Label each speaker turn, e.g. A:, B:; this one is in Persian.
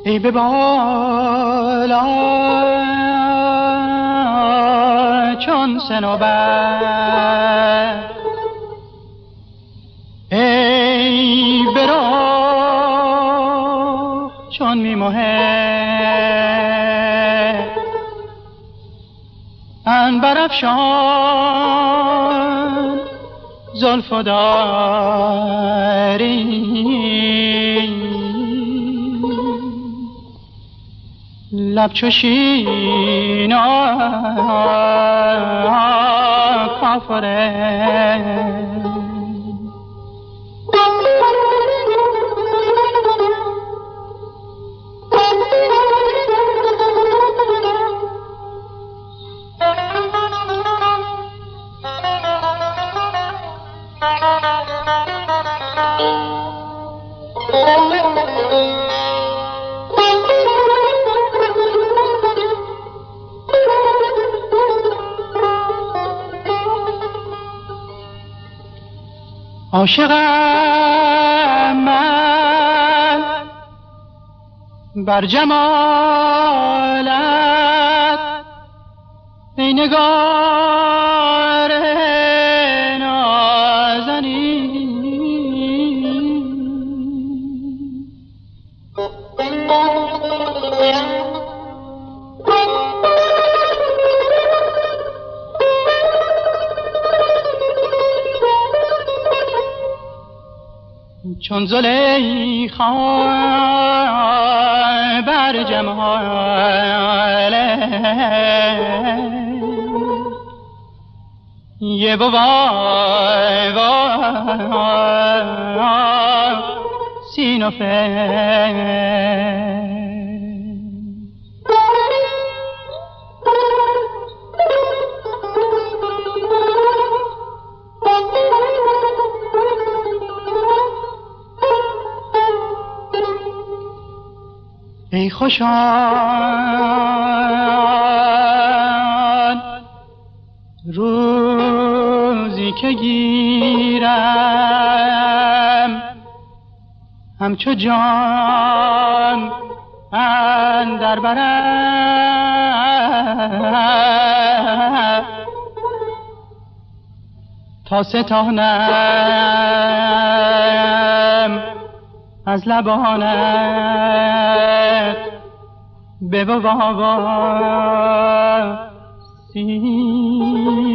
A: ای به بالا چون صنوبر، ای به رخ چون میموه عنبرافشان زلف و داری، لب چو شین کافره. عاشقم من بر جمالت، ای نگار نازنین، چون زلیخا بر جماله یه وای وای سینوفه. ای خوشان روزی که گیرم همچو جان اندر برم، تا ستانم از لبانت به واسی.